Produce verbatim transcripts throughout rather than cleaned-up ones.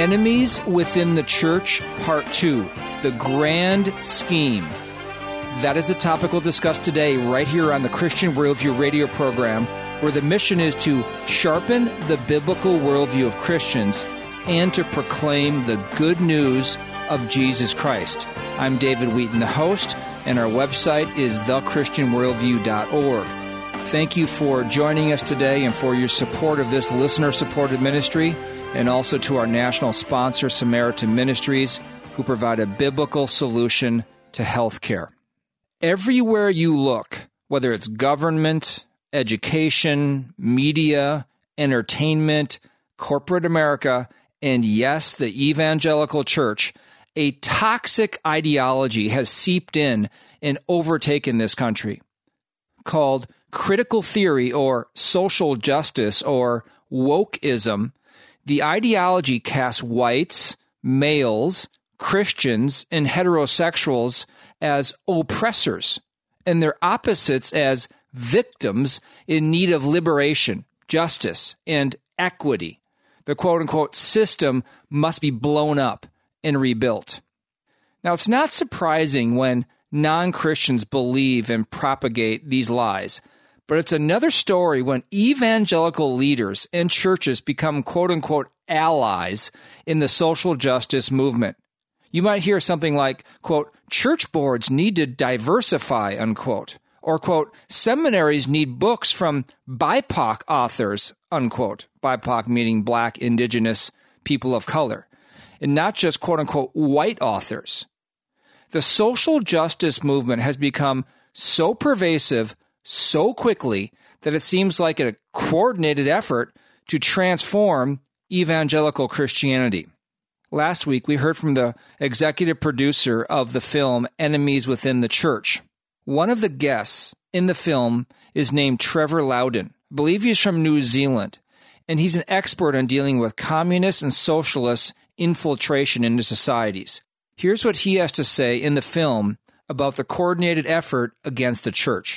Enemies Within the Church, Part two, The Grand Scheme. That is the topic we'll discuss today right here on the Christian Worldview radio program, where the mission is to sharpen the biblical worldview of Christians and to proclaim the good news of Jesus Christ. I'm David Wheaton, the host, and our website is the christian worldview dot org. Thank you for joining us today and for your support of this listener-supported ministry, and also to our national sponsor, Samaritan Ministries, who provide a biblical solution to health care. Everywhere you look, whether it's government, education, media, entertainment, corporate America, and yes, the evangelical church, a toxic ideology has seeped in and overtaken this country, called critical theory or social justice or wokeism. The ideology casts whites, males, Christians, and heterosexuals as oppressors, and their opposites as victims in need of liberation, justice, and equity. The quote-unquote system must be blown up and rebuilt. Now, it's not surprising when non-Christians believe and propagate these lies, but it's another story when evangelical leaders and churches become quote-unquote allies in the social justice movement. You might hear something like, quote, church boards need to diversify, unquote, or, quote, seminaries need books from B I P O C authors, unquote, B I P O C meaning Black, Indigenous, people of color, and not just, quote-unquote, white authors. The social justice movement has become so pervasive so quickly that it seems like a coordinated effort to transform evangelical Christianity. Last week, we heard from the executive producer of the film Enemies Within the Church. One of the guests in the film is named Trevor Loudon. I believe he's from New Zealand, and he's an expert on dealing with communist and socialist infiltration into societies. Here's what he has to say in the film about the coordinated effort against the church.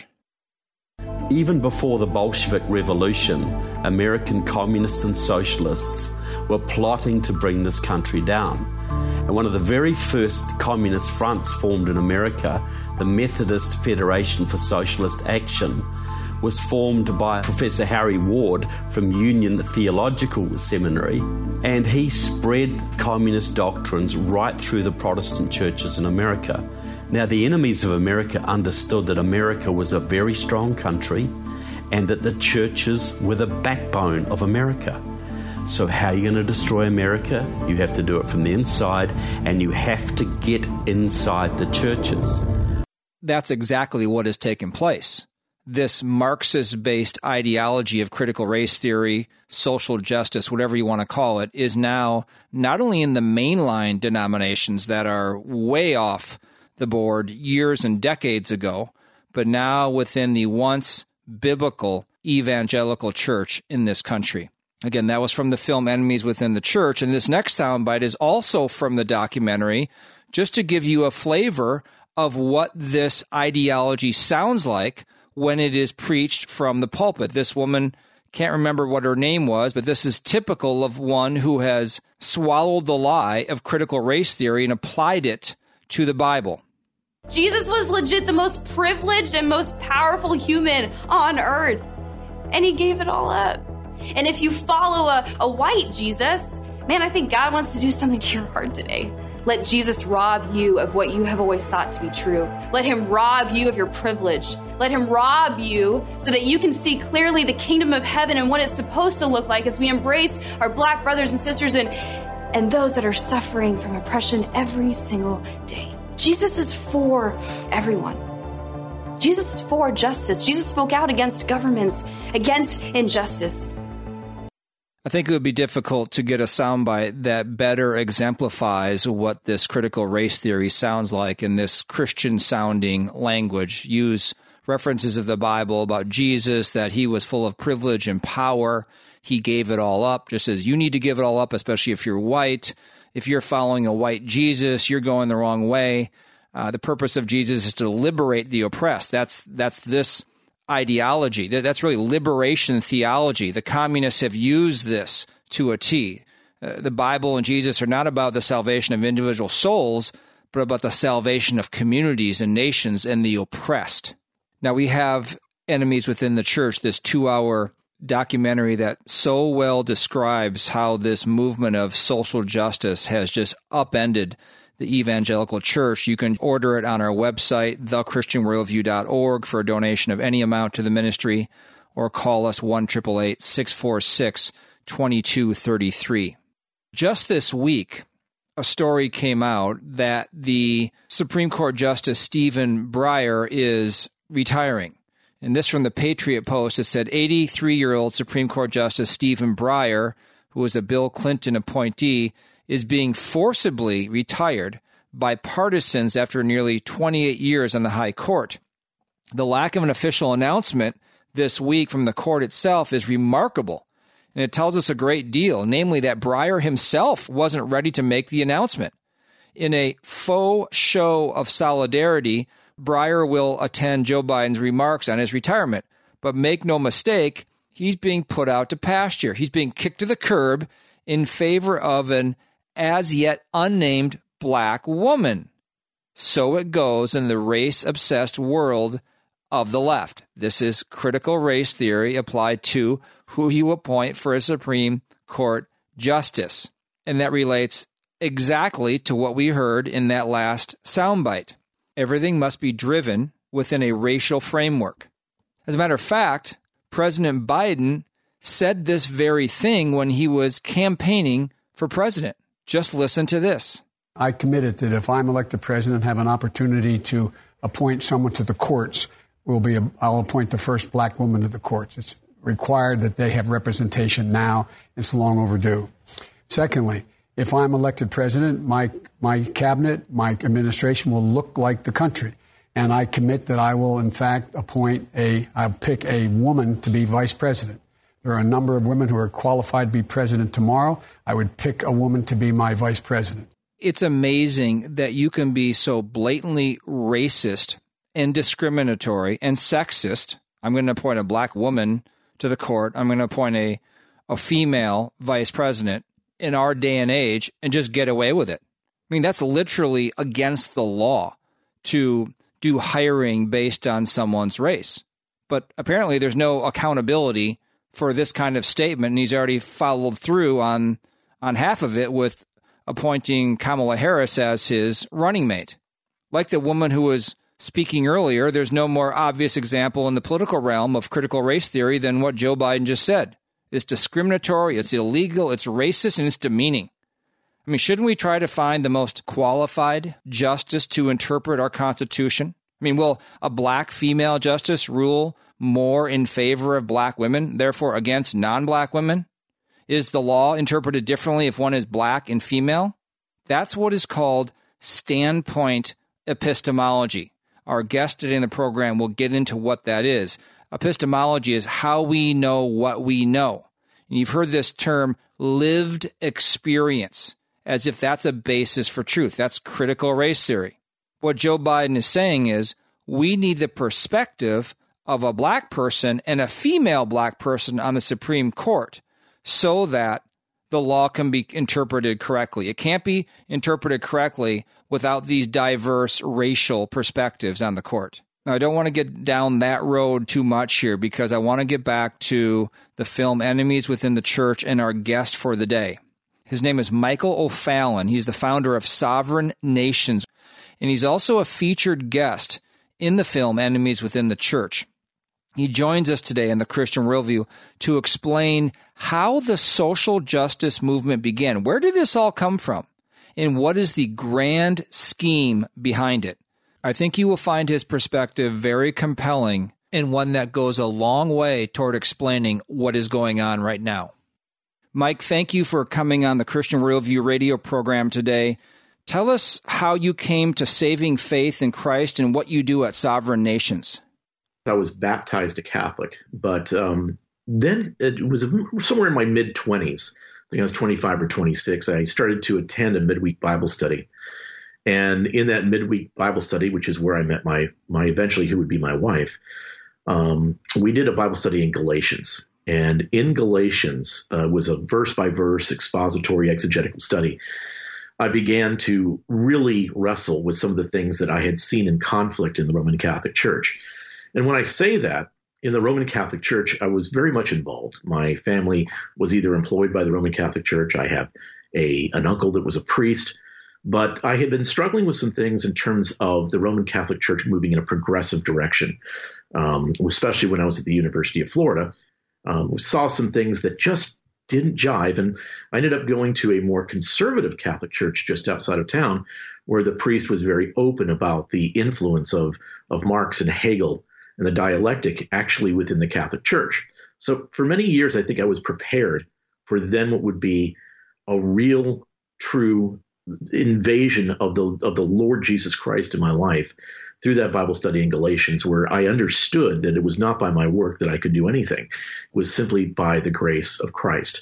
Even before the Bolshevik Revolution, American communists and socialists were plotting to bring this country down. And one of the very first communist fronts formed in America, the Methodist Federation for Socialist Action, was formed by Professor Harry Ward from Union Theological Seminary, and he spread communist doctrines right through the Protestant churches in America. Now, the enemies of America understood that America was a very strong country and that the churches were the backbone of America. So how are you going to destroy America? You have to do it from the inside, and you have to get inside the churches. That's exactly what has taken place. This Marxist-based ideology of critical race theory, social justice, whatever you want to call it, is now not only in the mainline denominations that are way off the board years and decades ago, but now within the once biblical evangelical church in this country. Again, that was from the film Enemies Within the Church, and this next soundbite is also from the documentary, just to give you a flavor of what this ideology sounds like when it is preached from the pulpit. This woman, can't remember what her name was, but this is typical of one who has swallowed the lie of critical race theory and applied it to the Bible. Jesus was legit the most privileged and most powerful human on earth, and he gave it all up. And if you follow a, a white Jesus, man, I think God wants to do something to your heart today. Let Jesus rob you of what you have always thought to be true. Let him rob you of your privilege. Let him rob you so that you can see clearly the kingdom of heaven and what it's supposed to look like as we embrace our Black brothers and sisters and, and those that are suffering from oppression every single day. Jesus is for everyone. Jesus is for justice. Jesus spoke out against governments, against injustice. I think it would be difficult to get a soundbite that better exemplifies what this critical race theory sounds like in this Christian-sounding language. Use references of the Bible about Jesus, that he was full of privilege and power. He gave it all up, just as you need to give it all up, especially if you're white. If you're following a white Jesus, you're going the wrong way. Uh, the purpose of Jesus is to liberate the oppressed. That's that's this ideology. That's really liberation theology. The communists have used this to a T. Uh, the Bible and Jesus are not about the salvation of individual souls, but about the salvation of communities and nations and the oppressed. Now, we have Enemies Within the Church, this two-hour documentary that so well describes how this movement of social justice has just upended the evangelical church. You can order it on our website, the christian worldview dot org, for a donation of any amount to the ministry, or call us one eight eight eight, six four six, two two three three. Just this week, a story came out that the Supreme Court Justice Stephen Breyer is retiring. And this from the Patriot Post. It said eighty-three-year-old Supreme Court Justice Stephen Breyer, who was a Bill Clinton appointee, is being forcibly retired by partisans after nearly twenty-eight years on the High Court. The lack of an official announcement this week from the court itself is remarkable, and it tells us a great deal, namely that Breyer himself wasn't ready to make the announcement. In a faux show of solidarity, Breyer will attend Joe Biden's remarks on his retirement. But make no mistake, he's being put out to pasture. He's being kicked to the curb in favor of an as yet unnamed black woman. So it goes in the race-obsessed world of the left. This is critical race theory applied to who you appoint for a Supreme Court justice. And that relates exactly to what we heard in that last soundbite. Everything must be driven within a racial framework. As a matter of fact, President Biden said this very thing when he was campaigning for president. Just listen to this. I committed that if I'm elected president, have an opportunity to appoint someone to the courts, will be a, I'll appoint the first black woman to the courts. It's required that they have representation now. It's long overdue. Secondly, if I'm elected president, my my cabinet, my administration will look like the country. And I commit that I will, in fact, appoint a, I'll pick a woman to be vice president. There are a number of women who are qualified to be president tomorrow. I would pick a woman to be my vice president. It's amazing that you can be so blatantly racist and discriminatory and sexist. I'm going to appoint a black woman to the court. I'm going to appoint a, a female vice president in our day and age and just get away with it. I mean, that's literally against the law to do hiring based on someone's race. But apparently there's no accountability for this kind of statement, and he's already followed through on on half of it with appointing Kamala Harris as his running mate. Like the woman who was speaking earlier, there's no more obvious example in the political realm of critical race theory than what Joe Biden just said. It's discriminatory, it's illegal, it's racist, and it's demeaning. I mean, shouldn't we try to find the most qualified justice to interpret our Constitution? I mean, will a black female justice rule more in favor of black women, therefore against non-black women? Is the law interpreted differently if one is black and female? That's what is called standpoint epistemology. Our guest today in the program will get into what that is. Epistemology is how we know what we know. And you've heard this term, lived experience, as if that's a basis for truth. That's critical race theory. What Joe Biden is saying is we need the perspective of a black person and a female black person on the Supreme Court so that the law can be interpreted correctly. It can't be interpreted correctly without these diverse racial perspectives on the court. Now, I don't want to get down that road too much here because I want to get back to the film Enemies Within the Church and our guest for the day. His name is Michael O'Fallon. He's the founder of Sovereign Nations, and he's also a featured guest in the film Enemies Within the Church. He joins us today in the Christian Worldview to explain how the social justice movement began. Where did this all come from? And what is the grand scheme behind it? I think you will find his perspective very compelling and one that goes a long way toward explaining what is going on right now. Mike, thank you for coming on the Christian Worldview radio program today. Tell us how you came to saving faith in Christ and what you do at Sovereign Nations. I was baptized a Catholic, but um, then it was somewhere in my mid-twenties. I think I was twenty-five or twenty-six. I started to attend a midweek Bible study. And in that midweek Bible study, which is where I met my, my eventually who would be my wife, um, we did a Bible study in Galatians. And in Galatians uh, was a verse-by-verse expository exegetical study. I began to really wrestle with some of the things that I had seen in conflict in the Roman Catholic Church. And when I say that, in the Roman Catholic Church, I was very much involved. My family was either employed by the Roman Catholic Church. I have a an uncle that was a priest. But I had been struggling with some things in terms of the Roman Catholic Church moving in a progressive direction, um, especially when I was at the University of Florida. Um, we saw some things that just didn't jive, and I ended up going to a more conservative Catholic church just outside of town, where the priest was very open about the influence of, of Marx and Hegel and the dialectic actually within the Catholic Church. So for many years, I think I was prepared for then what would be a real, true invasion of the of the Lord Jesus Christ in my life through that Bible study in Galatians, where I understood that it was not by my work that I could do anything. It was simply by the grace of Christ.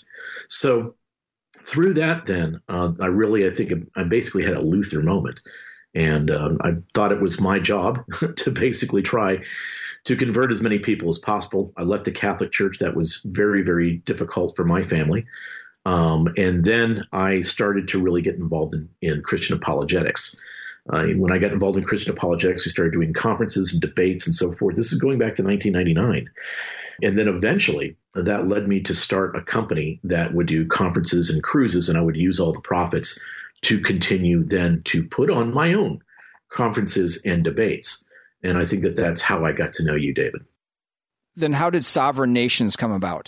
So through that, then, uh, I really, I think I basically had a Luther moment. And um, I thought it was my job to basically try to convert as many people as possible. I left the Catholic Church. That was very, very difficult for my family. Um, and then I started to really get involved in, in Christian apologetics. Uh, when I got involved in Christian apologetics, we started doing conferences and debates and so forth. This is going back to nineteen ninety-nine. And then eventually that led me to start a company that would do conferences and cruises, and I would use all the profits to continue then to put on my own conferences and debates. And I think that that's how I got to know you, David. Then how did Sovereign Nations come about?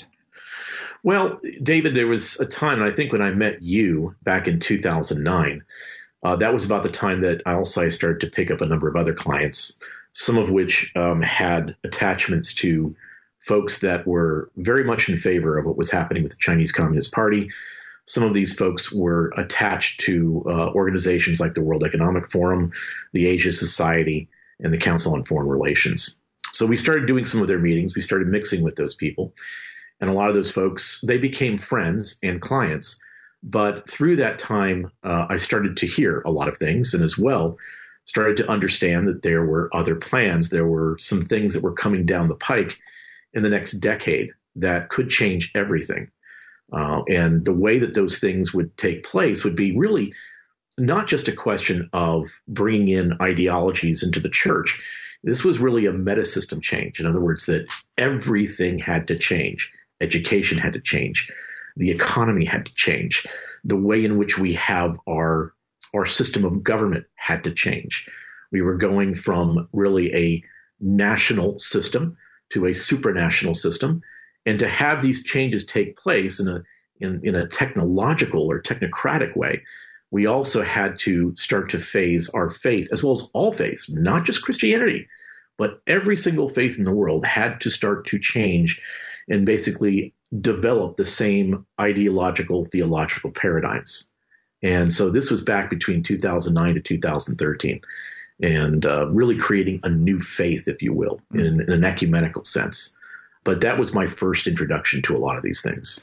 Well, David, there was a time, and I think when I met you back in two thousand nine, uh, that was about the time that I also started to pick up a number of other clients, some of which um, had attachments to folks that were very much in favor of what was happening with the Chinese Communist Party. Some of these folks were attached to uh, organizations like the World Economic Forum, the Asia Society, and the Council on Foreign Relations. So we started doing some of their meetings. We started mixing with those people. And a lot of those folks, they became friends and clients. But through that time, uh, I started to hear a lot of things, and as well started to understand that there were other plans. There were some things that were coming down the pike in the next decade that could change everything. Uh, and the way that those things would take place would be really not just a question of bringing in ideologies into the church. This was really a meta-system change. In other words, that everything had to change. Education had to change. The economy had to change. The way in which we have our, our system of government had to change. We were going from really a national system to a supranational system. And to have these changes take place in a in, in a technological or technocratic way, we also had to start to phase our faith, as well as all faiths, not just Christianity, but every single faith in the world had to start to change and basically develop the same ideological, theological paradigms. And so this was back between two thousand nine to two thousand thirteen, and uh, really creating a new faith, if you will, mm-hmm. in, in an ecumenical sense. But that was my first introduction to a lot of these things.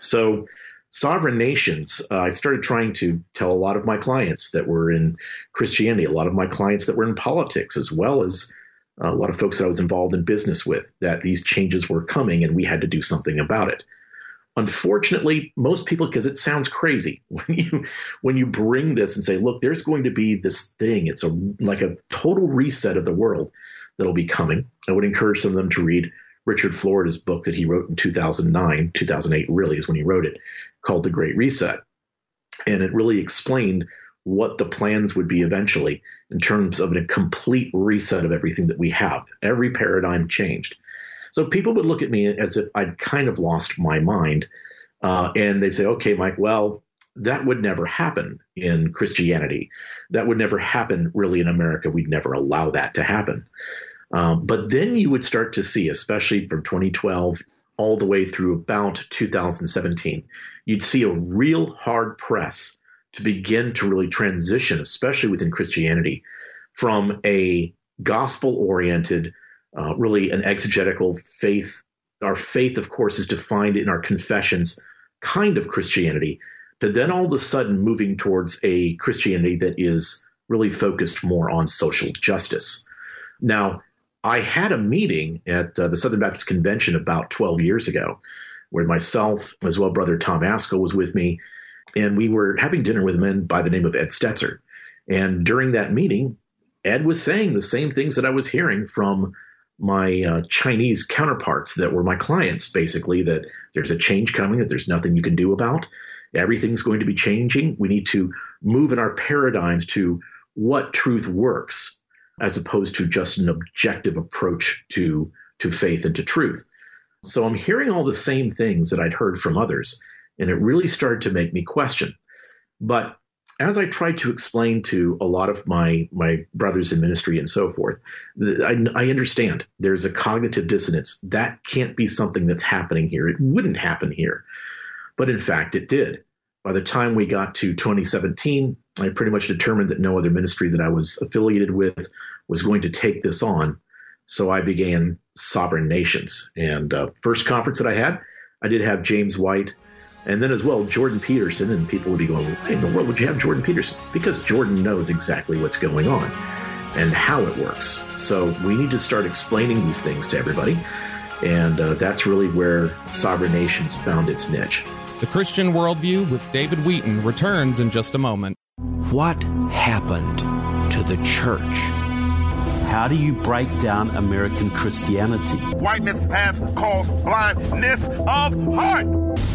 So Sovereign Nations, uh, I started trying to tell a lot of my clients that were in Christianity, a lot of my clients that were in politics, as well as a lot of folks that I was involved in business with, that these changes were coming and we had to do something about it. Unfortunately, most people, because it sounds crazy, when you when you bring this and say, look, there's going to be this thing, it's a like a total reset of the world that'll be coming. I would encourage some of them to read Richard Florida's book that he wrote in two thousand nine, two thousand eight really is when he wrote it, called The Great Reset. And it really explained what the plans would be eventually in terms of a complete reset of everything that we have. Every paradigm changed. So people would look at me as if I'd kind of lost my mind. Uh, and they'd say, okay, Mike, well, that would never happen in Christianity. That would never happen really in America. We'd never allow that to happen. Um, but then you would start to see, especially from twenty twelve all the way through about two thousand seventeen, you'd see a real hard press to begin to really transition, especially within Christianity, from a gospel-oriented, uh, really an exegetical faith. Our faith, of course, is defined in our confessions, kind of Christianity, to then all of a sudden moving towards a Christianity that is really focused more on social justice. Now, I had a meeting at uh, the Southern Baptist Convention about twelve years ago, where myself, as well, Brother Tom Askell was with me, and we were having dinner with a man by the name of Ed Stetzer. And during that meeting, Ed was saying the same things that I was hearing from my uh, Chinese counterparts that were my clients, basically, that there's a change coming, that there's nothing you can do about. Everything's going to be changing. We need to move in our paradigms to what truth works, as opposed to just an objective approach to, to faith and to truth. So I'm hearing all the same things that I'd heard from others, and it really started to make me question. But as I tried to explain to a lot of my, my brothers in ministry and so forth, I, I understand there's a cognitive dissonance. That can't be something that's happening here. It wouldn't happen here. But in fact, it did. By the time we got to twenty seventeen, I pretty much determined that no other ministry that I was affiliated with was going to take this on. So I began Sovereign Nations. And uh, first conference that I had, I did have James White, and then as well Jordan Peterson. And people would be going, why in the world would you have Jordan Peterson? Because Jordan knows exactly what's going on and how it works. So we need to start explaining these things to everybody. And uh, that's really where Sovereign Nations found its niche. The Christian Worldview with David Wheaton returns in just a moment. What happened to the church? How do you break down American Christianity? Whiteness has caused blindness of heart.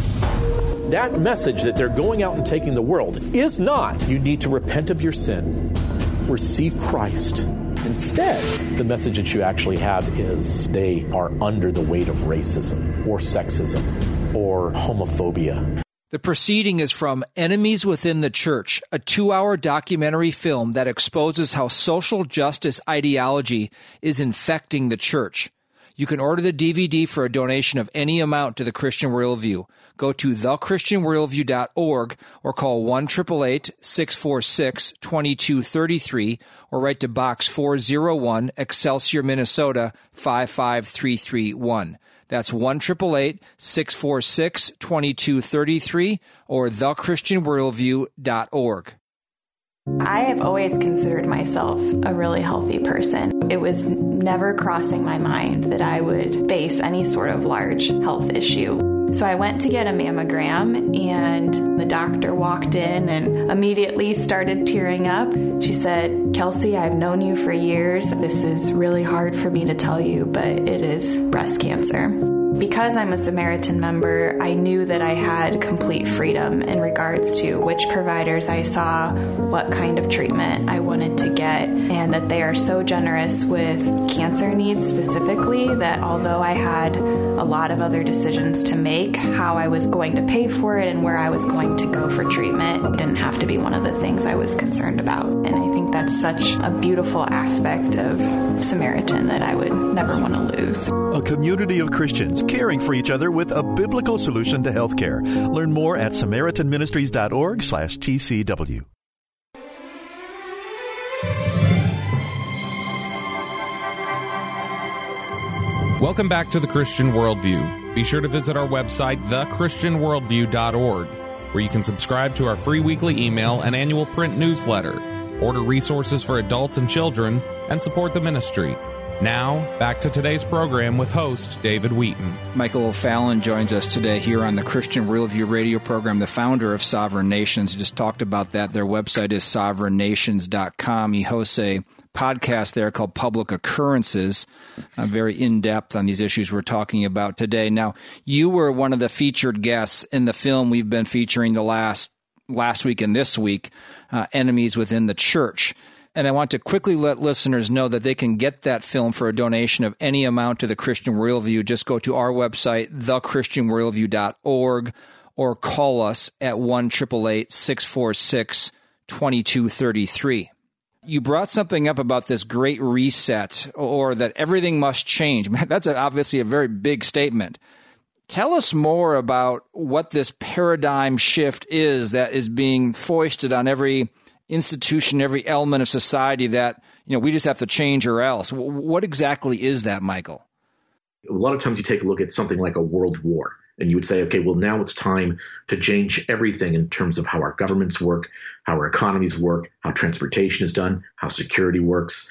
That message that they're going out and taking the world is not, you need to repent of your sin, receive Christ. Instead, the message that you actually have is they are under the weight of racism or sexism or homophobia. The proceeding is from Enemies Within the Church, a two-hour documentary film that exposes how social justice ideology is infecting the church. You can order the D V D for a donation of any amount to the Christian Worldview. Go to the christian worldview dot org or call one eight eight eight, six four six, two two three three or write to Box four oh one, Excelsior, Minnesota, five five three three one. That's one eight eight eight, six four six, two two three three or the christian worldview dot org. I have always considered myself a really healthy person. It was never crossing my mind that I would face any sort of large health issue. So I went to get a mammogram, and the doctor walked in and immediately started tearing up. She said, "Kelsey, I've known you for years. This is really hard for me to tell you, but it is breast cancer." Because I'm a Samaritan member, I knew that I had complete freedom in regards to which providers I saw, what kind of treatment I wanted to get, and that they are so generous with cancer needs specifically that although I had a lot of other decisions to make, how I was going to pay for it and where I was going to go for treatment didn't have to be one of the things I was concerned about. And I think that's such a beautiful aspect of Samaritan that I would never want to lose. A community of Christians caring for each other with a biblical solution to healthcare. Learn more at samaritan ministries dot org slash T C W. Welcome back to The Christian Worldview. Be sure to visit our website, the christian worldview dot org, where you can subscribe to our free weekly email and annual print newsletter, order resources for adults and children, and support the ministry. Now, back to today's program with host David Wheaton. Michael O'Fallon joins us today here on the Christian Worldview radio program, the founder of Sovereign Nations. He just talked about that. Their website is sovereign nations dot com. He hosts a podcast there called Public Occurrences, uh, very in-depth on these issues we're talking about today. Now, you were one of the featured guests in the film we've been featuring the last last week and this week, uh, Enemies Within the Church. And I want to quickly let listeners know that they can get that film for a donation of any amount to the Christian Worldview. Just go to our website, the christian worldview dot org, or call us at one eight eight eight, six four six, two two three three. You brought something up about this great reset, or that everything must change. That's obviously a very big statement. Tell us more about what this paradigm shift is that is being foisted on every institution, every element of society, that, you know, we just have to change or else. What exactly is that, Michael? A lot of times you take a look at something like a world war, and you would say, okay, well, now it's time to change everything in terms of how our governments work, how our economies work, how transportation is done, how security works.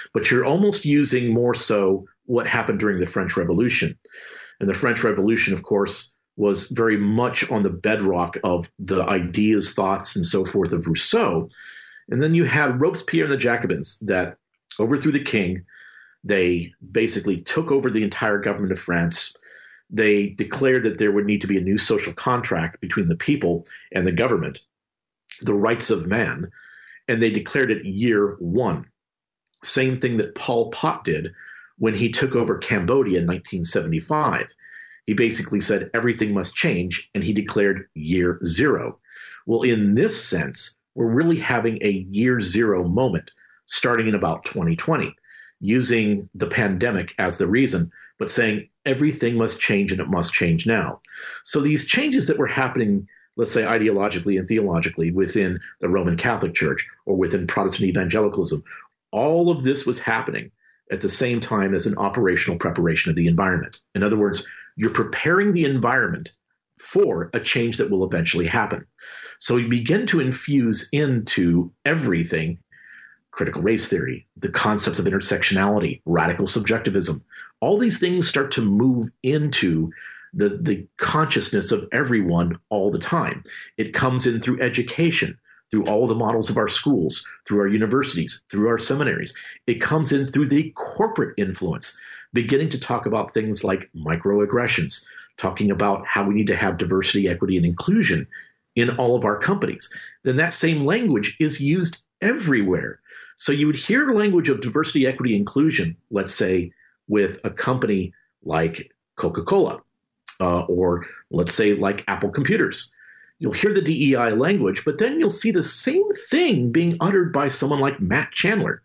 but you're almost using more so what happened during the French Revolution. And the French Revolution, of course, was very much on the bedrock of the ideas, thoughts, and so forth of Rousseau. And then you had Robespierre and the Jacobins that overthrew the king. They basically took over the entire government of France. They declared that there would need to be a new social contract between the people and the government, the rights of man, and they declared it year one. Same thing that Pol Pot did when he took over Cambodia in nineteen seventy-five. He basically said everything must change, and he declared year zero. Well, in this sense, we're really having a year zero moment starting in about twenty twenty, using the pandemic as the reason, but saying everything must change and it must change now. So these changes that were happening, let's say ideologically and theologically within the Roman Catholic Church or within Protestant evangelicalism, all of this was happening at the same time as an operational preparation of the environment. In other words, you're preparing the environment for a change that will eventually happen. So you begin to infuse into everything critical race theory, the concepts of intersectionality, radical subjectivism. All these things start to move into the, the consciousness of everyone all the time. It comes in through education, through all the models of our schools, through our universities, through our seminaries. It comes in through the corporate influence, beginning to talk about things like microaggressions, talking about how we need to have diversity, equity, and inclusion in all of our companies. Then that same language is used everywhere. So you would hear language of diversity, equity, inclusion, let's say, with a company like Coca-Cola, uh, or let's say like Apple Computers. You'll hear the D E I language, but then you'll see the same thing being uttered by someone like Matt Chandler,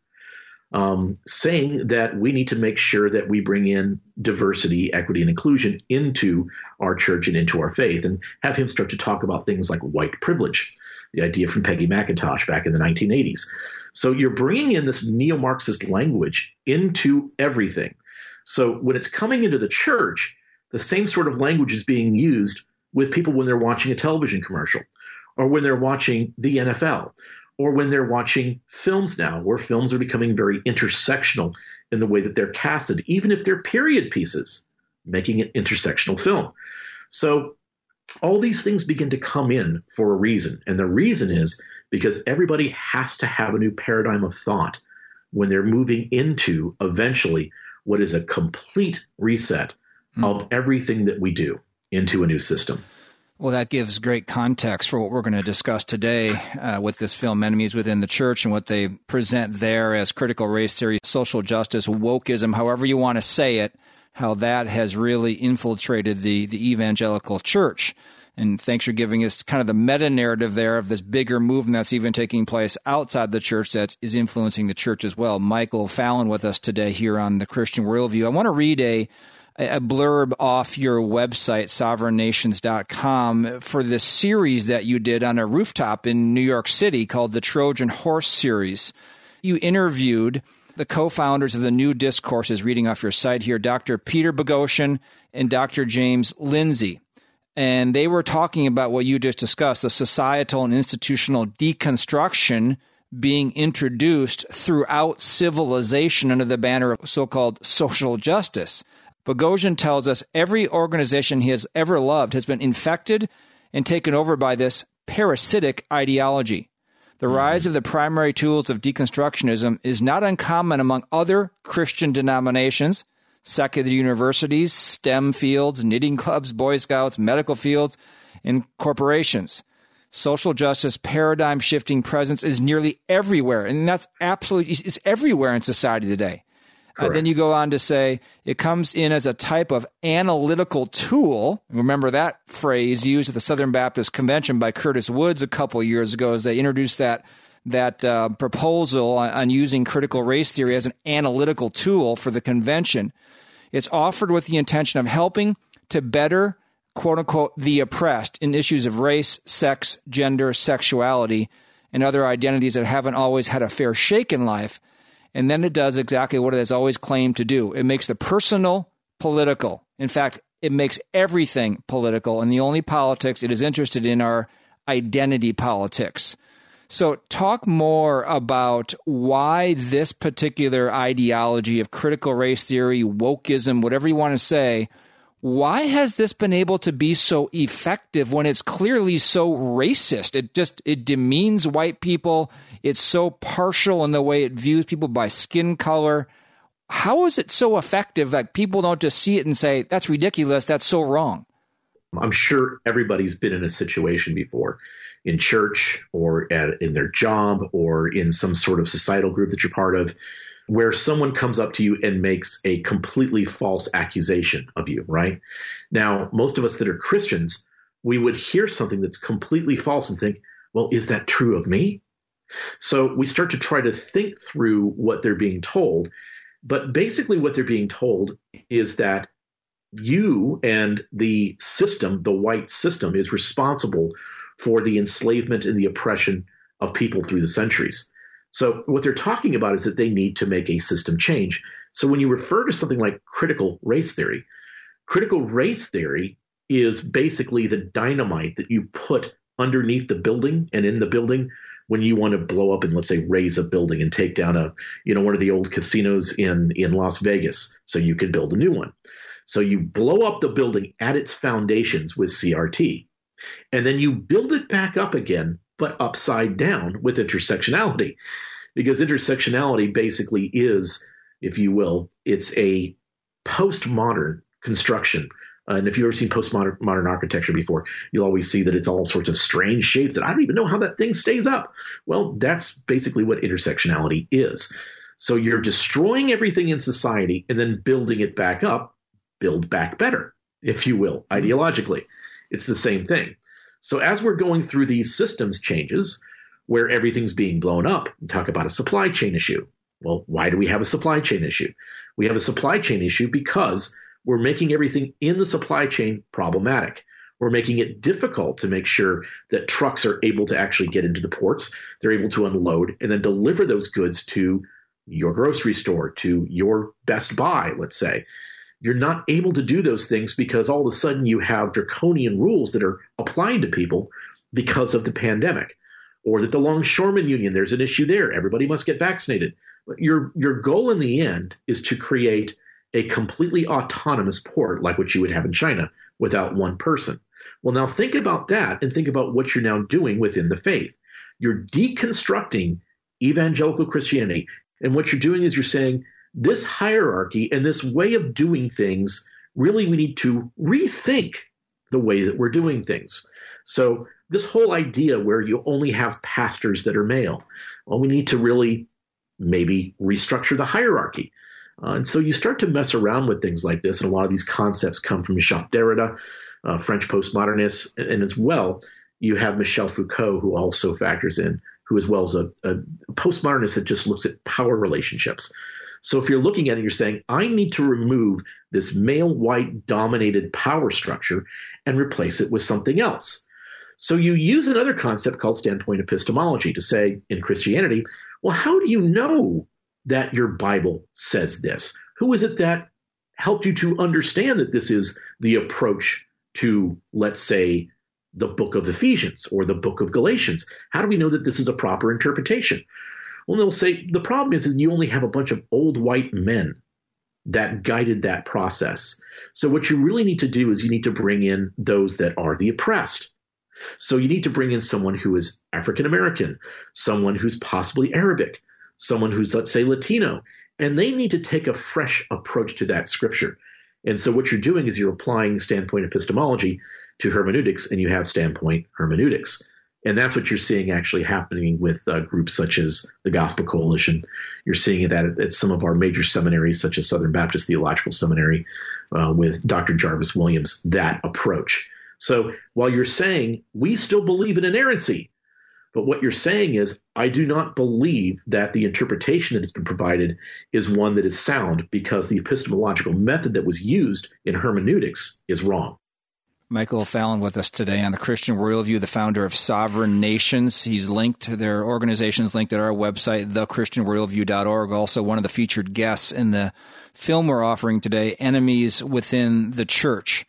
um, saying that we need to make sure that we bring in diversity, equity, and inclusion into our church and into our faith, and have him start to talk about things like white privilege, the idea from Peggy McIntosh back in the nineteen eighties. So you're bringing in this neo-Marxist language into everything. So when it's coming into the church, the same sort of language is being used with people when they're watching a television commercial, or when they're watching the N F L, or when they're watching films now, where films are becoming very intersectional in the way that they're casted, even if they're period pieces, making an intersectional film. So all these things begin to come in for a reason. And the reason is because everybody has to have a new paradigm of thought when they're moving into eventually what is a complete reset mm. of everything that we do into a new system. Well, that gives great context for what we're going to discuss today uh, with this film, Enemies Within the Church, and what they present there as critical race theory, social justice, wokeism, however you want to say it, how that has really infiltrated the, the evangelical church. And thanks for giving us kind of the meta-narrative there of this bigger movement that's even taking place outside the church that is influencing the church as well. Michael Fallon with us today here on The Christian Worldview. I want to read a a blurb off your website, sovereign nations dot com, for this series that you did on a rooftop in New York City called the Trojan Horse Series. You interviewed the co-founders of the New Discourses, reading off your site here, Doctor Peter Boghossian and Doctor James Lindsay. And they were talking about what you just discussed, a societal and institutional deconstruction being introduced throughout civilization under the banner of so-called social justice. Boghossian tells us every organization he has ever loved has been infected and taken over by this parasitic ideology. The rise of the primary tools of deconstructionism is not uncommon among other Christian denominations, secular universities, STEM fields, knitting clubs, Boy Scouts, medical fields, and corporations. Social justice paradigm-shifting presence is nearly everywhere, and that's absolutely it's everywhere in society today. Uh, then you go on to say it comes in as a type of analytical tool. Remember that phrase used at the Southern Baptist Convention by Curtis Woods a couple of years ago as they introduced that that uh, proposal on, on using critical race theory as an analytical tool for the convention. It's offered with the intention of helping to better, quote unquote, the oppressed in issues of race, sex, gender, sexuality, and other identities that haven't always had a fair shake in life. And then it does exactly what it has always claimed to do. It makes the personal political. In fact, it makes everything political, and the only politics it is interested in are identity politics. So talk more about why this particular ideology of critical race theory, wokeism, whatever you want to say, why has this been able to be so effective when it's clearly so racist? It just, it demeans white people. It's so partial in the way it views people by skin color. How is it so effective that people don't just see it and say, that's ridiculous, that's so wrong? I'm sure everybody's been in a situation before, in church or at, in their job or in some sort of societal group that you're part of, where someone comes up to you and makes a completely false accusation of you, right? Now, most of us that are Christians, we would hear something that's completely false and think, well, is that true of me? So we start to try to think through what they're being told. But basically what they're being told is that you and the system, the white system, is responsible for the enslavement and the oppression of people through the centuries. So what they're talking about is that they need to make a system change. So when you refer to something like critical race theory, critical race theory is basically the dynamite that you put underneath the building and in the building when you want to blow up and, let's say, raise a building and take down a, you know, one of the old casinos in, in Las Vegas so you can build a new one. So you blow up the building at its foundations with C R T, and then you build it back up again, but upside down with intersectionality, because intersectionality basically is, if you will, it's a postmodern construction. Uh, and if you've ever seen postmodern modern architecture before, you'll always see that it's all sorts of strange shapes that I don't even know how that thing stays up. Well, that's basically what intersectionality is. So you're destroying everything in society and then building it back up, build back better, if you will, ideologically. It's the same thing. So as we're going through these systems changes where everything's being blown up, we talk about a supply chain issue. Well, why do we have a supply chain issue? We have a supply chain issue because we're making everything in the supply chain problematic. We're making it difficult to make sure that trucks are able to actually get into the ports. They're able to unload and then deliver those goods to your grocery store, to your Best Buy, let's say. You're not able to do those things because all of a sudden you have draconian rules that are applying to people because of the pandemic. Or that the Longshoremen Union, there's an issue there. Everybody must get vaccinated. But your your goal in the end is to create a completely autonomous port like what you would have in China without one person. Well, now think about that and think about what you're now doing within the faith. You're deconstructing evangelical Christianity. And what you're doing is you're saying this hierarchy and this way of doing things, really we need to rethink the way that we're doing things. So this whole idea where you only have pastors that are male, well, we need to really maybe restructure the hierarchy. Uh, and so you start to mess around with things like this, and a lot of these concepts come from Jacques Derrida, uh, French postmodernists, and, and as well, you have Michel Foucault, who also factors in, who as well is a, a postmodernist that just looks at power relationships. So if you're looking at it, you're saying, I need to remove this male white dominated power structure and replace it with something else. So you use another concept called standpoint epistemology to say in Christianity, well, how do you know that your Bible says this? Who is it that helped you to understand that this is the approach to, let's say, the book of Ephesians or the book of Galatians? How do we know that this is a proper interpretation? Well, they'll say the problem is, is you only have a bunch of old white men that guided that process. So what you really need to do is you need to bring in those that are the oppressed. So you need to bring in someone who is African American, someone who's possibly Arabic, someone who's, let's say, Latino, and they need to take a fresh approach to that scripture. And so what you're doing is you're applying standpoint epistemology to hermeneutics, and you have standpoint hermeneutics. And that's what you're seeing actually happening with uh, groups such as the Gospel Coalition. You're seeing that at, at some of our major seminaries, such as Southern Baptist Theological Seminary, uh, with Doctor Jarvis Williams, that approach. So while you're saying we still believe in inerrancy, but what you're saying is I do not believe that the interpretation that has been provided is one that is sound because the epistemological method that was used in hermeneutics is wrong. Michael Fallon with us today on the Christian Worldview, the founder of Sovereign Nations. He's linked, their organization's linked at our website, the christian worldview dot org. Also one of the featured guests in the film we're offering today, Enemies Within the Church.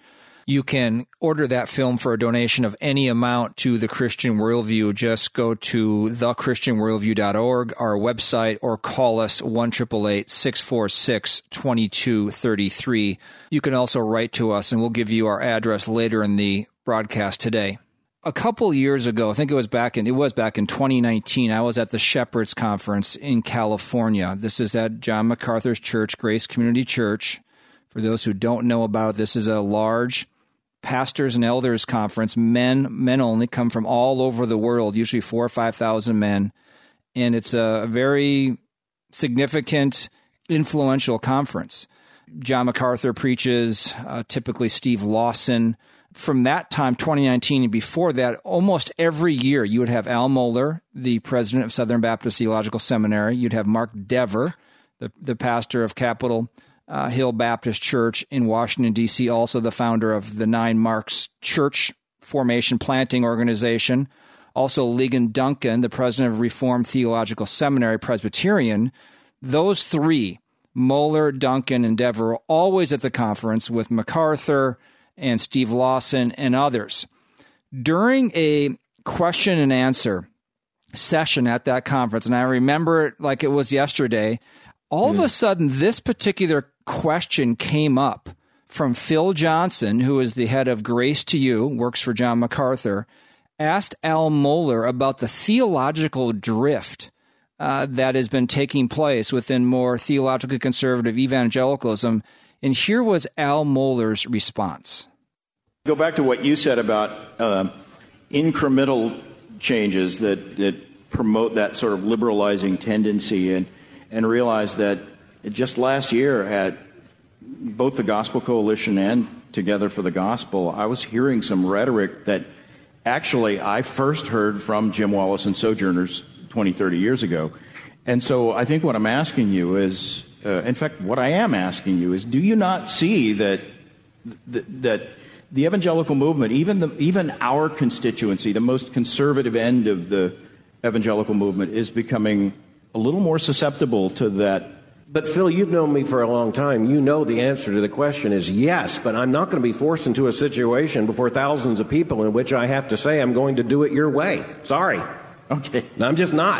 You can order that film for a donation of any amount to The Christian Worldview. Just go to the christian worldview dot org, our website, or call us one eight eight eight, six four six, two two three three. You can also write to us, and we'll give you our address later in the broadcast today. A couple years ago, I think it was back in it was back in twenty nineteen, I was at the Shepherds Conference in California. This is at John MacArthur's church, Grace Community Church. For those who don't know about it, this is a large pastors and elders conference. Men, men only, come from all over the world, usually four or five thousand men, and it's a very significant, influential conference. John MacArthur preaches, uh, typically Steve Lawson. From that time, twenty nineteen, and before that, almost every year, you would have Al Mohler, the president of Southern Baptist Theological Seminary. You'd have Mark Dever, the, the pastor of Capitol Uh, Hill Baptist Church in Washington, D C, also the founder of the Nine Marks Church Formation Planting Organization. Also Ligon Duncan, the president of Reformed Theological Seminary, Presbyterian. Those three, Mohler, Duncan, and Dever, were always at the conference with MacArthur and Steve Lawson and others. During a question and answer session at that conference, and I remember it like it was yesterday, all of a sudden, this particular question came up from Phil Johnson, who is the head of Grace to You, works for John MacArthur, asked Al Mohler about the theological drift uh, that has been taking place within more theologically conservative evangelicalism. And here was Al Mohler's response. Go back to what you said about uh, incremental changes that, that promote that sort of liberalizing tendency, and and realize that just last year at both the Gospel Coalition and Together for the Gospel, I was hearing some rhetoric that actually I first heard from Jim Wallace and Sojourners twenty, thirty years ago. And so I think what I'm asking you is, uh, in fact, what I am asking you is, do you not see that th- that the evangelical movement, even the, even our constituency, the most conservative end of the evangelical movement, is becoming a little more susceptible to that? But Phil, you've known me for a long time. You know the answer to the question is yes, but I'm not going to be forced into a situation before thousands of people in which I have to say I'm going to do it your way. Sorry. Okay. I'm just not.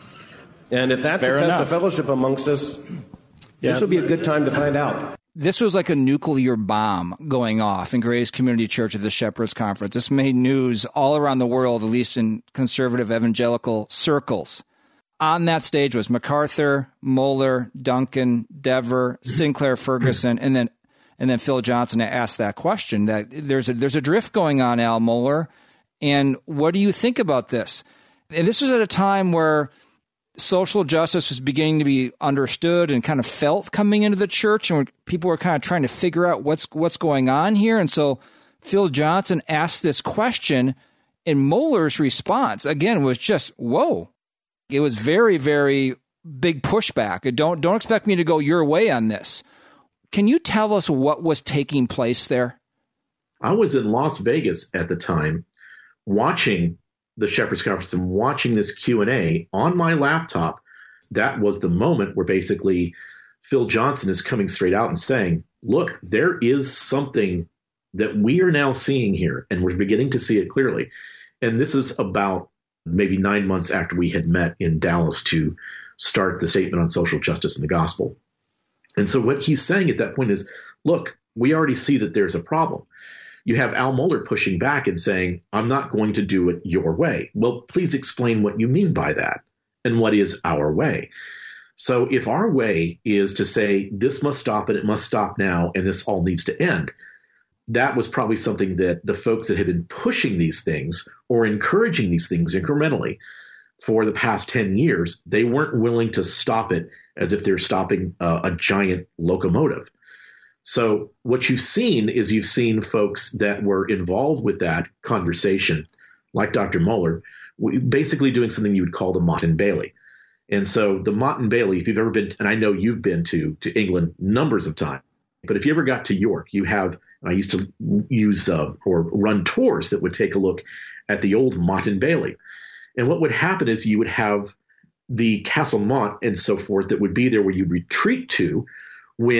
And if that's Fair a test enough. of fellowship amongst us, yeah. this will be a good time to find out. This was like a nuclear bomb going off in Grace Community Church at the Shepherds Conference. This made news all around the world, at least in conservative evangelical circles. On that stage was MacArthur, Mohler, Duncan, Dever, Sinclair Ferguson, and then and then Phil Johnson asked that question. That there's a there's a drift going on, Al Mohler, and what do you think about this? And this was at a time where social justice was beginning to be understood and kind of felt coming into the church, and people were kind of trying to figure out what's what's going on here. And so Phil Johnson asked this question, and Mohler's response again was just, whoa. It was very, very big pushback. Don't don't expect me to go your way on this. Can you tell us what was taking place there? I was in Las Vegas at the time watching the Shepherds Conference and watching this Q and A on my laptop. That was the moment where basically Phil Johnson is coming straight out and saying, look, there is something that we are now seeing here, and we're beginning to see it clearly. And this is about maybe nine months after we had met in Dallas to start the statement on social justice and the gospel. And so what he's saying at that point is, look, we already see that there's a problem. You have Al Mohler pushing back and saying, I'm not going to do it your way. Well, please explain what you mean by that and what is our way. So if our way is to say this must stop and it must stop now and this all needs to end, that was probably something that the folks that had been pushing these things or encouraging these things incrementally for the past ten years, they weren't willing to stop it as if they're stopping uh, a giant locomotive. So what you've seen is you've seen folks that were involved with that conversation, like Doctor Mohler, basically doing something you would call the Motte and Bailey. And so the Motte and Bailey, if you've ever been, and I know you've been to, to England numbers of times, but if you ever got to York, you have, I used to use uh, or run tours that would take a look at the old Motte and Bailey. And what would happen is you would have the Castle Motte and so forth that would be there where you'd retreat to when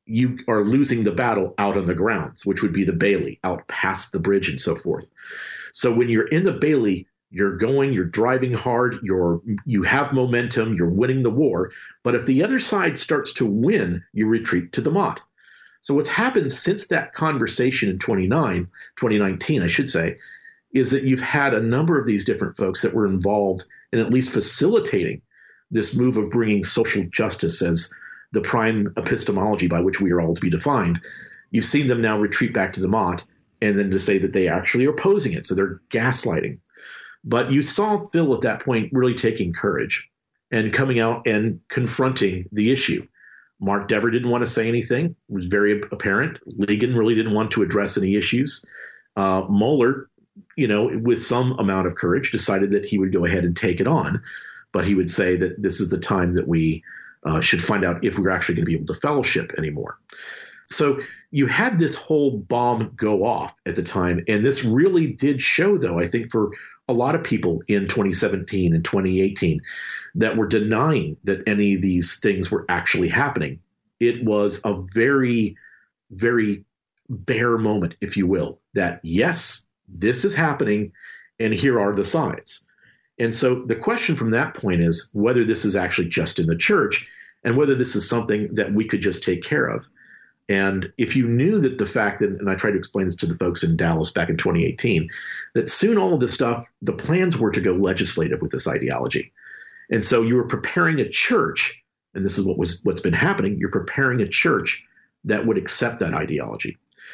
you are losing the battle out on the grounds, which would be the Bailey, out past the bridge and so forth. So when you're in the Bailey, you're going, you're driving hard, you're you have momentum, you're winning the war. But if the other side starts to win, you retreat to the Mott. So what's happened since that conversation in twenty nineteen, I should say, is that you've had a number of these different folks that were involved in at least facilitating this move of bringing social justice as the prime epistemology by which we are all to be defined. You've seen them now retreat back to the Mott and then to say that they actually are opposing it. So they're gaslighting. But you saw Phil at that point really taking courage and coming out and confronting the issue. Mark Dever didn't want to say anything. It was very apparent. Ligon really didn't want to address any issues. Uh, Mohler, you know, with some amount of courage, decided that he would go ahead and take it on. But he would say that this is the time that we uh, should find out if we're actually going to be able to fellowship anymore. So you had this whole bomb go off at the time. And this really did show, though, I think for a lot of people in twenty seventeen and twenty eighteen that were denying that any of these things were actually happening. It was a very, very bare moment, if you will, that yes, this is happening and here are the signs. And so the question from that point is whether this is actually just in the church and whether this is something that we could just take care of. And if you knew that the fact that, and I tried to explain this to the folks in Dallas back in twenty eighteen, that soon all of this stuff, the plans were to go legislative with this ideology. And so you were preparing a church, and this is what was what's been happening, you're preparing a church that would accept that ideology.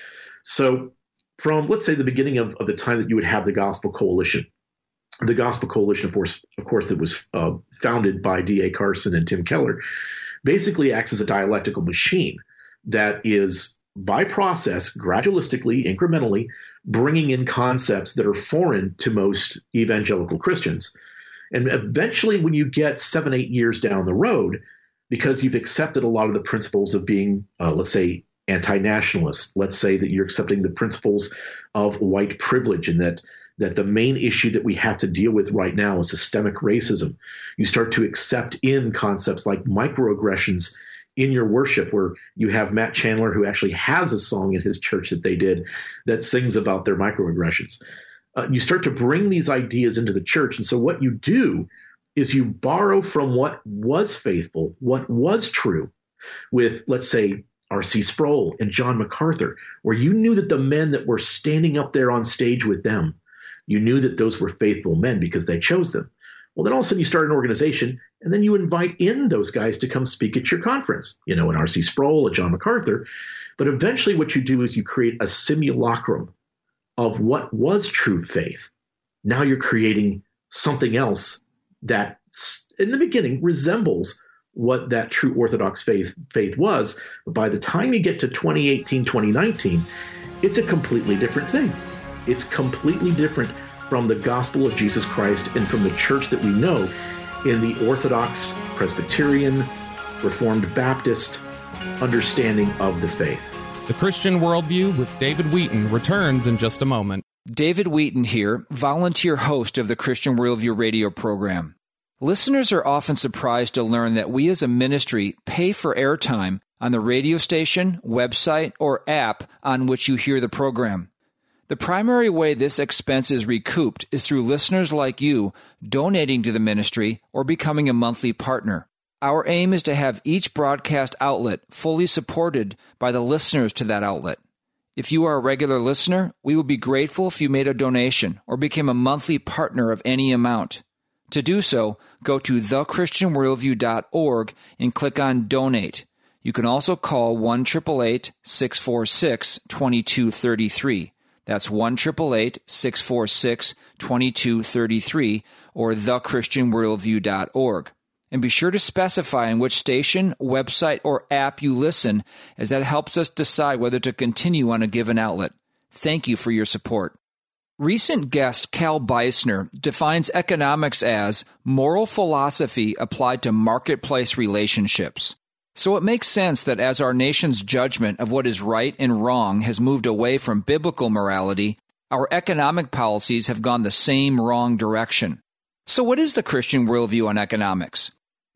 So from, let's say, the beginning of, of the time that you would have the Gospel Coalition, the Gospel Coalition, of course, of course, that was uh, founded by D A Carson and Tim Keller, basically acts as a dialectical machine that is, by process, gradualistically, incrementally, bringing in concepts that are foreign to most evangelical Christians. And eventually, when you get seven, eight years down the road, because you've accepted a lot of the principles of being, uh, let's say, anti-nationalist, let's say that you're accepting the principles of white privilege and that that the main issue that we have to deal with right now is systemic racism. You start to accept in concepts like microaggressions in your worship, where you have Matt Chandler, who actually has a song in his church that they did that sings about their microaggressions. Uh, you start to bring these ideas into the church. And so what you do is you borrow from what was faithful, what was true with, let's say, R C Sproul and John MacArthur, where you knew that the men that were standing up there on stage with them, you knew that those were faithful men because they chose them. Well, then all of a sudden you start an organization and then you invite in those guys to come speak at your conference, you know, an R C Sproul, a John MacArthur. But eventually what you do is you create a simulacrum of what was true faith. Now you're creating something else that in the beginning resembles what that true Orthodox faith faith was. But by the time you get to twenty eighteen, twenty nineteen, it's a completely different thing. It's completely different from the gospel of Jesus Christ and from the church that we know in the Orthodox, Presbyterian, Reformed Baptist understanding of the faith. The Christian Worldview with David Wheaton returns in just a moment. David Wheaton here, volunteer host of the Christian Worldview radio program. Listeners are often surprised to learn that we as a ministry pay for airtime on the radio station, website, or app on which you hear the program. The primary way this expense is recouped is through listeners like you donating to the ministry or becoming a monthly partner. Our aim is to have each broadcast outlet fully supported by the listeners to that outlet. If you are a regular listener, we would be grateful if you made a donation or became a monthly partner of any amount. To do so, go to the christian worldview dot org and click on Donate. You can also call one eight eight eight, six four six, two two three three. That's one eight eight eight, six four six, two two three three or the christian worldview dot org. And be sure to specify in which station, website, or app you listen, as that helps us decide whether to continue on a given outlet. Thank you for your support. Recent guest Cal Beisner defines economics as moral philosophy applied to marketplace relationships. So it makes sense that as our nation's judgment of what is right and wrong has moved away from biblical morality, our economic policies have gone the same wrong direction. So what is the Christian worldview on economics?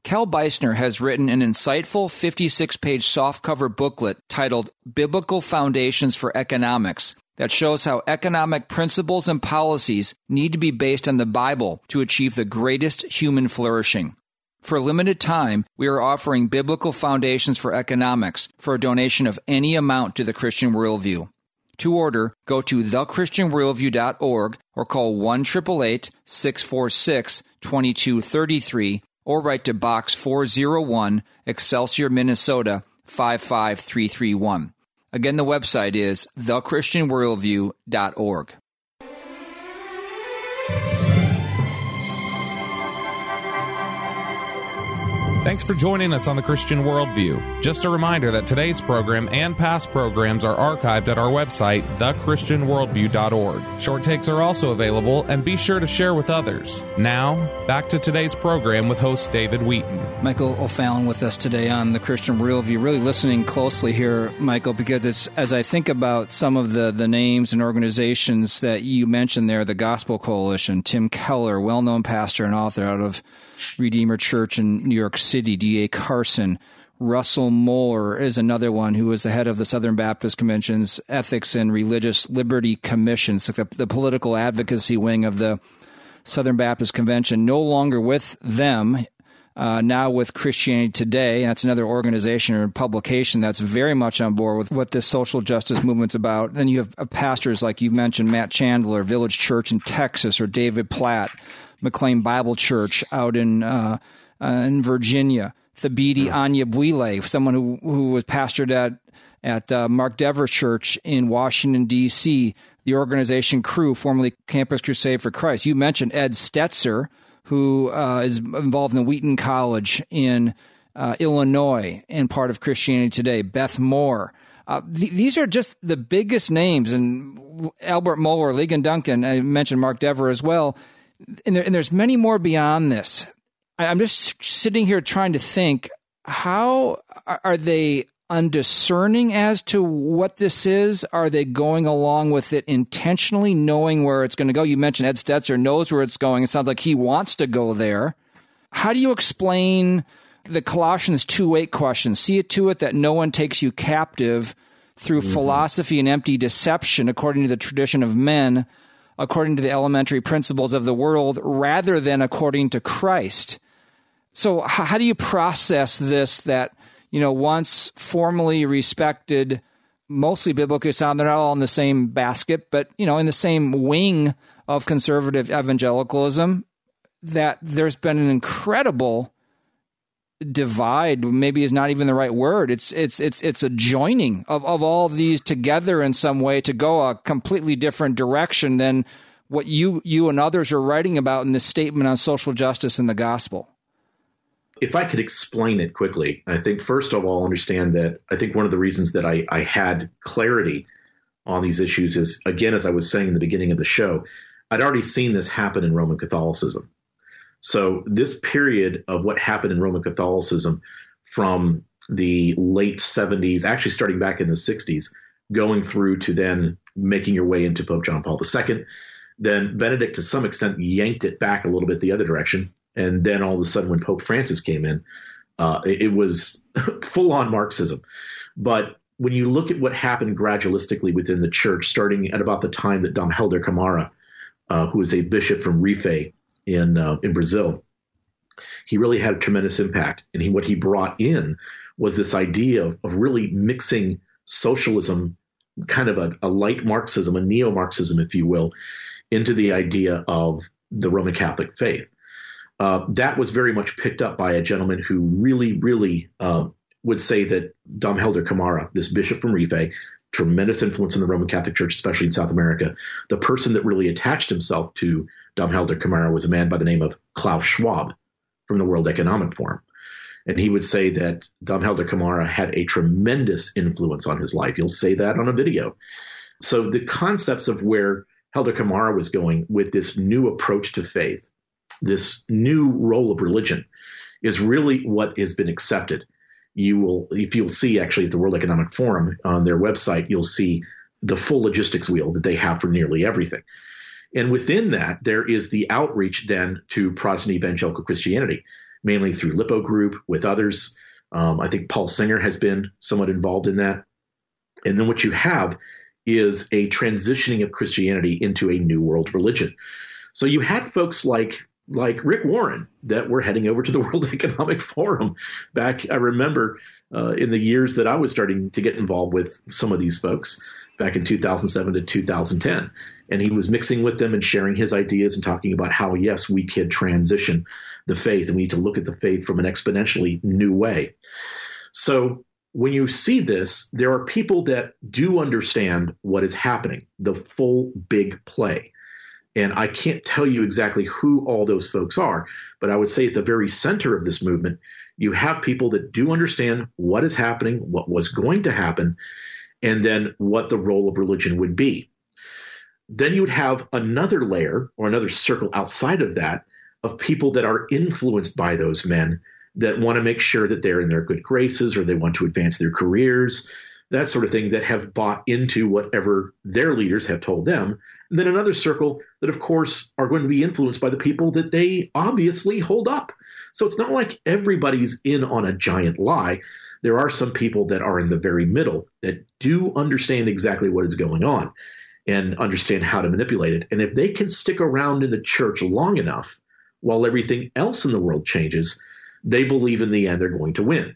Cal Beisner has written an insightful fifty-six page softcover booklet titled Biblical Foundations for Economics that shows how economic principles and policies need to be based on the Bible to achieve the greatest human flourishing. For a limited time, we are offering Biblical Foundations for Economics for a donation of any amount to the Christian Worldview. To order, go to the christian worldview dot org or call one eight eight eight, six four six, two two three three or write to Box four oh one, Excelsior, Minnesota, five five three three one. Again, the website is the christian worldview dot org. Thanks for joining us on the Christian Worldview. Just a reminder that today's program and past programs are archived at our website, the christian worldview dot org. Short takes are also available, and be sure to share with others. Now, back to today's program with host David Wheaton. Michael O'Fallon with us today on the Christian Worldview. Really listening closely here, Michael, because it's as I think about some of the, the names and organizations that you mentioned there, the Gospel Coalition, Tim Keller, well-known pastor and author out of Redeemer Church in New York City, D A Carson. Russell Moeller is another one who was the head of the Southern Baptist Convention's Ethics and Religious Liberty Commission, so the, the political advocacy wing of the Southern Baptist Convention, no longer with them, uh, now with Christianity Today. That's another organization or publication that's very much on board with what this social justice movement's about. Then you have pastors like you mentioned, Matt Chandler, Village Church in Texas, or David Platt, McLean Bible Church out in uh, uh, in Virginia. Thabiti Anyabwile, someone who who was pastored at at uh, Mark Dever's Church in Washington, D C. The organization Cru, formerly Campus Crusade for Christ. You mentioned Ed Stetzer, who uh, is involved in Wheaton College in uh, Illinois and part of Christianity Today. Beth Moore. Uh, th- these are just the biggest names. And Albert Mohler, Ligon Duncan, I mentioned Mark Dever as well. And, there, and there's many more beyond this. I, I'm just sitting here trying to think, how are, are they undiscerning as to what this is? Are they going along with it intentionally, knowing where it's going to go? You mentioned Ed Stetzer knows where it's going. It sounds like he wants to go there. How do you explain the Colossians two eight question? See it to it that no one takes you captive through mm-hmm. philosophy and empty deception, according to the tradition of men, according to the elementary principles of the world, rather than according to Christ. So how do you process this that, you know, once formally respected, mostly biblically sound, they're not all in the same basket, but, you know, in the same wing of conservative evangelicalism, that there's been an incredible divide, maybe is not even the right word. It's it's it's it's a joining of, of all these together in some way to go a completely different direction than what you you and others are writing about in this statement on social justice and the gospel. If I could explain it quickly, I think first of all, understand that I think one of the reasons that I, I had clarity on these issues is, again, as I was saying in the beginning of the show, I'd already seen this happen in Roman Catholicism. So this period of what happened in Roman Catholicism from the late seventies, actually starting back in the sixties, going through to then making your way into Pope John Paul the Second, then Benedict to some extent yanked it back a little bit the other direction. And then all of a sudden when Pope Francis came in, uh, it, it was full-on Marxism. But when you look at what happened gradualistically within the church, starting at about the time that Dom Helder Camara, uh, who was a bishop from Recife in uh, in Brazil, he really had a tremendous impact. And he, what he brought in was this idea of, of really mixing socialism, kind of a, a light Marxism, a neo-Marxism, if you will, into the idea of the Roman Catholic faith. Uh, that was very much picked up by a gentleman who really, really uh, would say that Dom Helder Camara, this bishop from Recife, tremendous influence in the Roman Catholic Church, especially in South America. The person that really attached himself to Dom Helder Camara was a man by the name of Klaus Schwab from the World Economic Forum. And he would say that Dom Helder Camara had a tremendous influence on his life. You'll say that on a video. So the concepts of where Helder Camara was going with this new approach to faith, this new role of religion, is really what has been accepted. You will, if you'll see actually at the World Economic Forum on their website, you'll see the full logistics wheel that they have for nearly everything. And within that, there is the outreach then to Protestant evangelical Christianity. mainly through Lipo Group with others. Um, I think Paul Singer has been somewhat involved in that. And then what you have is a transitioning of Christianity into a new world religion. So you had folks like like Rick Warren that were heading over to the World Economic Forum back. I remember uh, in the years that I was starting to get involved with some of these folks back in two thousand seven to two thousand ten. And he was mixing with them and sharing his ideas and talking about how, yes, we can transition the faith and we need to look at the faith from an exponentially new way. So when you see this, there are people that do understand what is happening, the full big play. And I can't tell you exactly who all those folks are, but I would say at the very center of this movement, you have people that do understand what is happening, what was going to happen, and then what the role of religion would be. Then you would have another layer or another circle outside of that of people that are influenced by those men that want to make sure that they're in their good graces or they want to advance their careers, that sort of thing, that have bought into whatever their leaders have told them. And then another circle that, of course, are going to be influenced by the people that they obviously hold up. So it's not like everybody's in on a giant lie. There are some people that are in the very middle that do understand exactly what is going on and understand how to manipulate it. And if they can stick around in the church long enough while everything else in the world changes, they believe in the end they're going to win.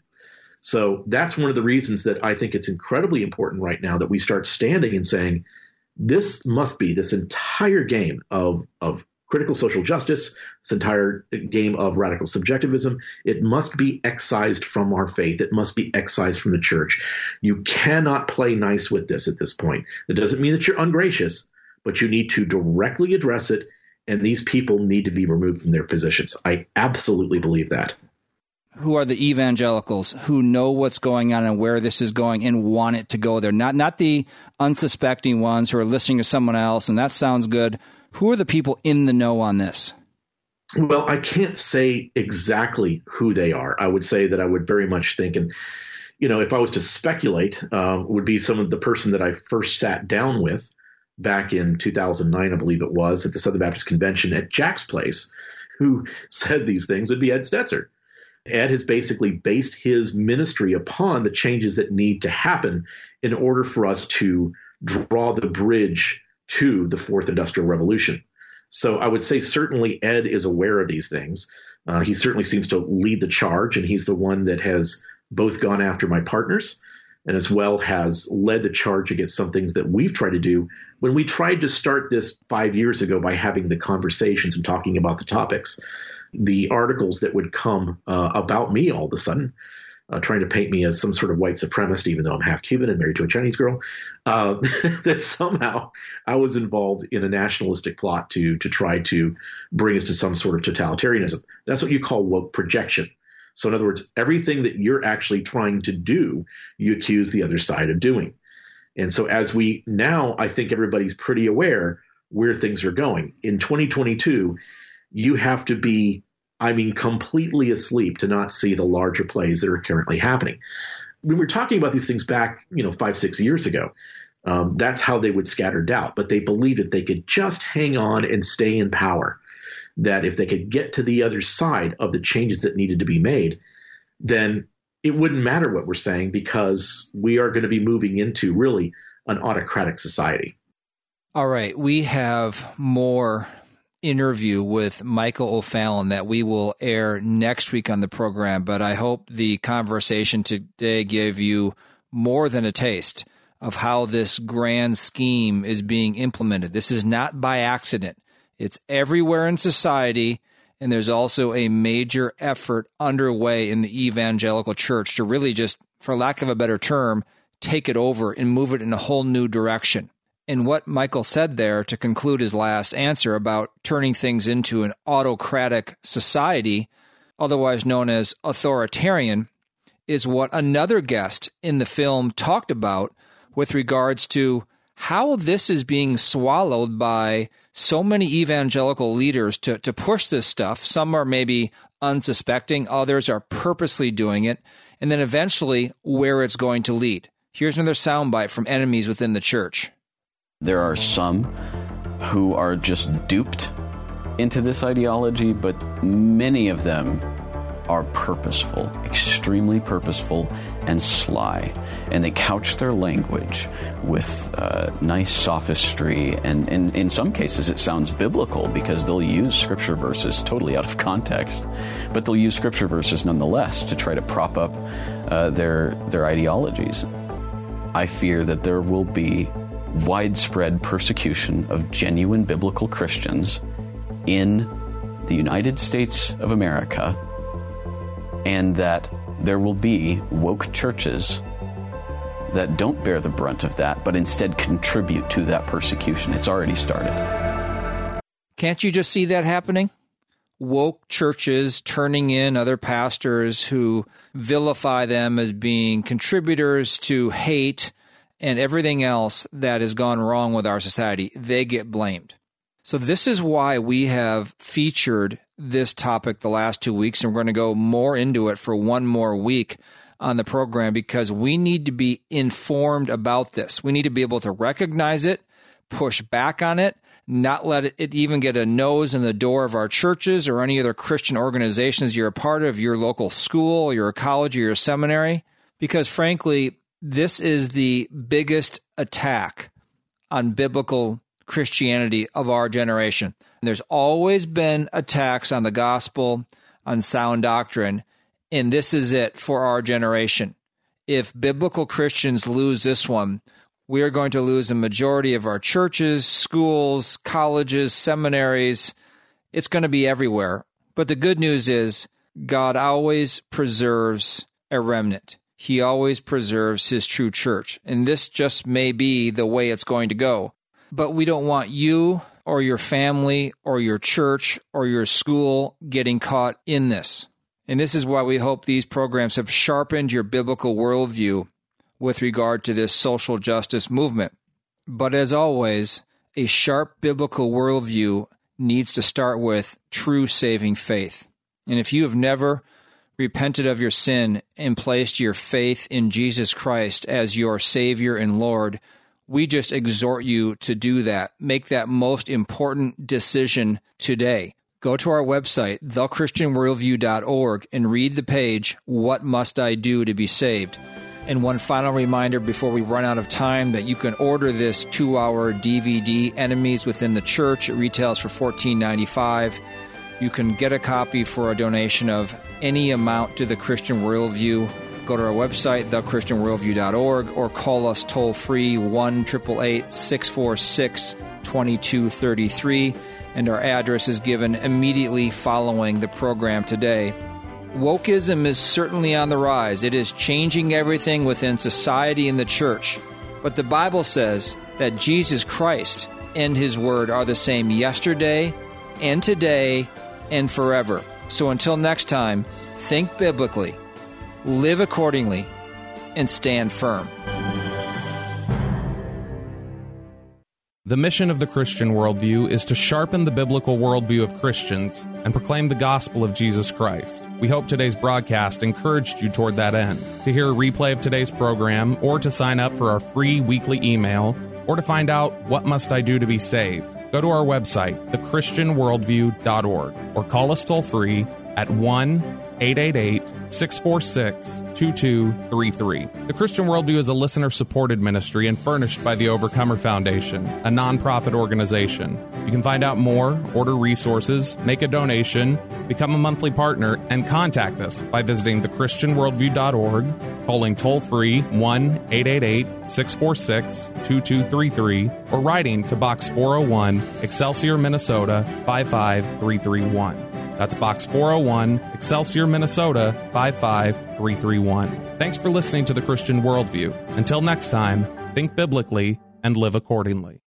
So that's one of the reasons that I think it's incredibly important right now that we start standing and saying, this must be this entire game of, of critical social justice, this entire game of radical subjectivism. It must be excised from our faith. It must be excised from the church. You cannot play nice with this at this point. That doesn't mean that you're ungracious, but you need to directly address it, and these people need to be removed from their positions. I absolutely believe that. Who are the evangelicals who know what's going on and where this is going and want it to go there? Not not the unsuspecting ones who are listening to someone else, and that sounds good. Who are the people in the know on this? Well, I can't say exactly who they are. I would say that I would very much think, and you know, if I was to speculate, uh, would be some of the person that I first sat down with back in two thousand nine, I believe it was, at the Southern Baptist Convention at Jack's place, who said these things, would be Ed Stetzer. Ed has basically based his ministry upon the changes that need to happen in order for us to draw the bridge to the fourth industrial revolution. So I would say certainly Ed is aware of these things. Uh, he certainly seems to lead the charge, and he's the one that has both gone after my partners and as well has led the charge against some things that we've tried to do when we tried to start this five years ago by having the conversations and talking about the topics. The articles that would come uh, about me all of a sudden, uh, trying to paint me as some sort of white supremacist, even though I'm half Cuban and married to a Chinese girl, uh, that somehow I was involved in a nationalistic plot to to try to bring us to some sort of totalitarianism. That's what you call woke projection. So in other words, everything that you're actually trying to do, you accuse the other side of doing. And so as we now, I think everybody's pretty aware where things are going. In twenty twenty-two, you have to be, I mean, completely asleep to not see the larger plays that are currently happening. When we were talking about these things back, you know, five, six years ago, um, that's how they would scatter doubt. But they believed that they could just hang on and stay in power, that if they could get to the other side of the changes that needed to be made, then it wouldn't matter what we're saying because we are going to be moving into really an autocratic society. All right. We have more interview with Michael O'Fallon that we will air next week on the program, but I hope the conversation today gave you more than a taste of how this grand scheme is being implemented. This is not by accident. It's everywhere in society, and there's also a major effort underway in the evangelical church to really just, for lack of a better term, take it over and move it in a whole new direction. And what Michael said there to conclude his last answer about turning things into an autocratic society, otherwise known as authoritarian, is what another guest in the film talked about with regards to how this is being swallowed by so many evangelical leaders to, to push this stuff. Some are maybe unsuspecting, others are purposely doing it, and then eventually where it's going to lead. Here's another soundbite from enemies within the church. There are some who are just duped into this ideology, but many of them are purposeful, extremely purposeful and sly. And they couch their language with uh, nice sophistry. And, and in some cases, it sounds biblical because they'll use scripture verses totally out of context. But they'll use scripture verses nonetheless to try to prop up uh, their, their ideologies. I fear that there will be widespread persecution of genuine biblical Christians in the United States of America, and that there will be woke churches that don't bear the brunt of that, but instead contribute to that persecution. It's already started. Can't you just see that happening? Woke churches turning in other pastors who vilify them as being contributors to hate and everything else that has gone wrong with our society. They get blamed. So this is why we have featured this topic the last two weeks, and we're going to go more into it for one more week on the program, because we need to be informed about this. We need to be able to recognize it, push back on it, not let it, it even get a nose in the door of our churches or any other Christian organizations you're a part of, your local school, your college, or your seminary, because frankly, this is the biggest attack on biblical Christianity of our generation. And there's always been attacks on the gospel, on sound doctrine, and this is it for our generation. If biblical Christians lose this one, we are going to lose a majority of our churches, schools, colleges, seminaries. It's going to be everywhere. But the good news is God always preserves a remnant. He always preserves his true church. And this just may be the way it's going to go. But we don't want you or your family or your church or your school getting caught in this. And this is why we hope these programs have sharpened your biblical worldview with regard to this social justice movement. But as always, a sharp biblical worldview needs to start with true saving faith. And if you have never repented of your sin and placed your faith in Jesus Christ as your Savior and Lord, we just exhort you to do that. Make that most important decision today. Go to our website, the christian worldview dot org, and read the page, What Must I Do to Be Saved? And one final reminder before we run out of time that you can order this two-hour D V D, Enemies Within the Church. It retails for fourteen ninety-five. You can get a copy for a donation of any amount to the Christian Worldview. Go to our website, the christian worldview dot org, or call us toll-free one eight eight eight, six four six, two two three three, and our address is given immediately following the program today. Wokeism is certainly on the rise. It is changing everything within society and the church. But the Bible says that Jesus Christ and his word are the same yesterday and today and forever. So until next time, think biblically, live accordingly, and stand firm. The mission of the Christian Worldview is to sharpen the biblical worldview of Christians and proclaim the gospel of Jesus Christ. We hope today's broadcast encouraged you toward that end. To hear a replay of today's program, or to sign up for our free weekly email, or to find out what must I do to be saved, go to our website, the christian worldview dot org, or call us toll-free at one eight eight eight, six four six, two two three three. The Christian Worldview is a listener-supported ministry and furnished by the Overcomer Foundation, a nonprofit organization. You can find out more, order resources, make a donation, become a monthly partner, and contact us by visiting the christian worldview dot org, calling toll-free one eight eight eight, six four six, two two three three, or writing to Box four oh one, Excelsior, Minnesota, five five three three one. That's Box four oh one, Excelsior, Minnesota, five five three three one. Thanks for listening to The Christian Worldview. Until next time, think biblically and live accordingly.